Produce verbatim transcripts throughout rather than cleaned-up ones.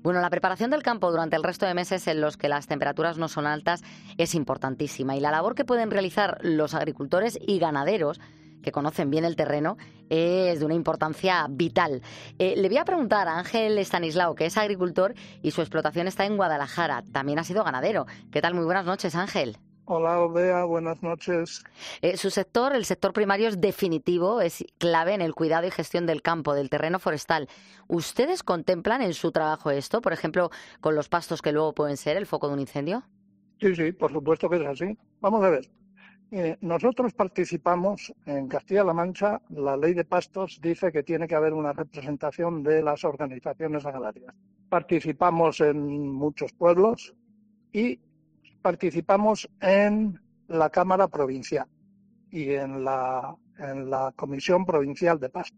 Bueno, la preparación del campo durante el resto de meses en los que las temperaturas no son altas es importantísima y la labor que pueden realizar los agricultores y ganaderos que conocen bien el terreno es de una importancia vital. Eh, le voy a preguntar a Ángel Estanislao, que es agricultor y su explotación está en Guadalajara. También ha sido ganadero. ¿Qué tal? Muy buenas noches, Ángel. Hola, Bea, buenas noches. Eh, su sector, el sector primario, es definitivo, es clave en el cuidado y gestión del campo, del terreno forestal. ¿Ustedes contemplan en su trabajo esto, por ejemplo, con los pastos que luego pueden ser el foco de un incendio? Sí, sí, por supuesto que es así. Vamos a ver. Eh, nosotros participamos en Castilla-La Mancha. La ley de pastos dice que tiene que haber una representación de las organizaciones agrarias. Participamos en muchos pueblos y participamos en la Cámara Provincial y en la, en la Comisión Provincial de Pastos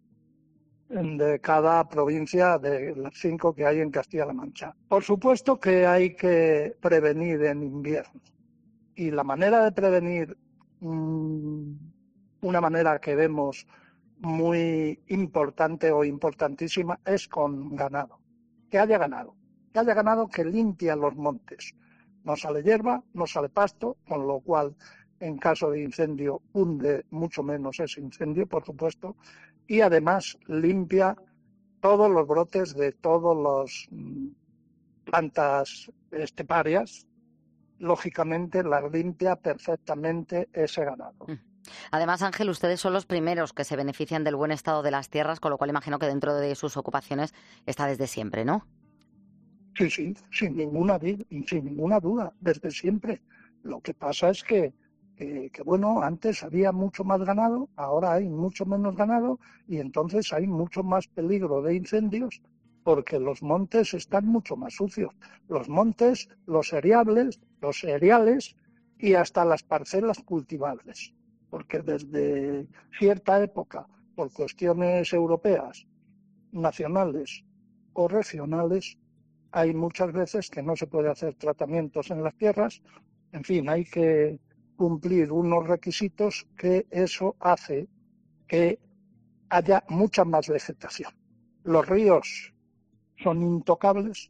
de cada provincia de las cinco que hay en Castilla-La Mancha. Por supuesto que hay que prevenir en invierno y la manera de prevenir, mmm, una manera que vemos muy importante o importantísima es con ganado, que haya ganado, que haya ganado que limpia los montes. No sale hierba, no sale pasto, con lo cual en caso de incendio hunde mucho menos ese incendio, por supuesto, y además limpia todos los brotes de todas las plantas esteparias. Lógicamente las limpia perfectamente ese ganado. Además, Ángel, ustedes son los primeros que se benefician del buen estado de las tierras, con lo cual imagino que dentro de sus ocupaciones está desde siempre, ¿no? Sí, sí, sin ninguna, sin ninguna duda, desde siempre. Lo que pasa es que, que, que, bueno, antes había mucho más ganado, ahora hay mucho menos ganado y entonces hay mucho más peligro de incendios porque los montes están mucho más sucios. Los montes, los cereales, los cereales y hasta las parcelas cultivables. Porque desde cierta época, por cuestiones europeas, nacionales o regionales, hay muchas veces que no se puede hacer tratamientos en las tierras. En fin, hay que cumplir unos requisitos que eso hace que haya mucha más vegetación. Los ríos son intocables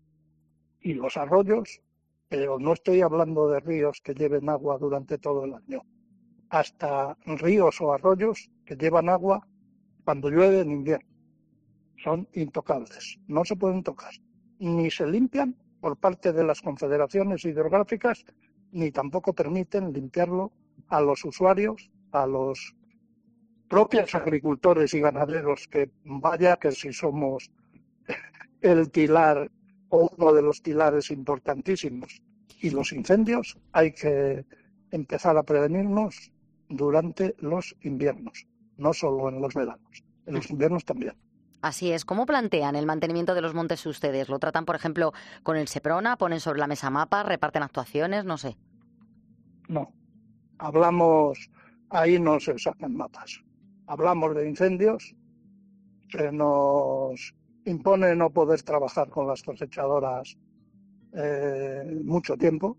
y los arroyos, pero no estoy hablando de ríos que lleven agua durante todo el año. Hasta ríos o arroyos que llevan agua cuando llueve en invierno. Son intocables, no se pueden tocar. Ni se limpian por parte de las confederaciones hidrográficas, ni tampoco permiten limpiarlo a los usuarios, a los propios agricultores y ganaderos, que vaya que si somos el pilar o uno de los pilares importantísimos. Y los incendios hay que empezar a prevenirnos durante los inviernos, no solo en los veranos, en los inviernos también. Así es. ¿Cómo plantean el mantenimiento de los montes ustedes? ¿Lo tratan, por ejemplo, con el SEPRONA? ¿Ponen sobre la mesa mapas? ¿Reparten actuaciones? No sé. No. Hablamos, ahí no se sacan mapas. Hablamos de incendios, se nos impone no poder trabajar con las cosechadoras eh, mucho tiempo.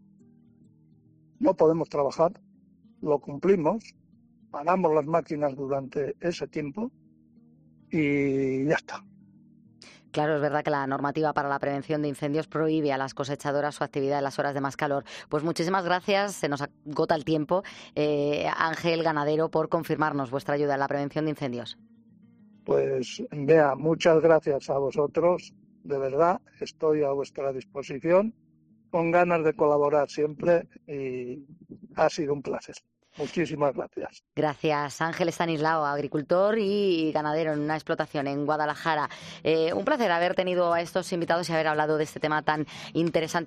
No podemos trabajar, lo cumplimos, paramos las máquinas durante ese tiempo y ya está. Claro, es verdad que la normativa para la prevención de incendios prohíbe a las cosechadoras su actividad en las horas de más calor. Pues muchísimas gracias, se nos agota el tiempo, eh, Ángel Ganadero, por confirmarnos vuestra ayuda en la prevención de incendios. Pues, Bea, muchas gracias a vosotros, de verdad, estoy a vuestra disposición, con ganas de colaborar siempre y ha sido un placer. Muchísimas gracias. Gracias, Ángel Estanislao, agricultor y ganadero en una explotación en Guadalajara. Eh, un placer haber tenido a estos invitados y haber hablado de este tema tan interesante.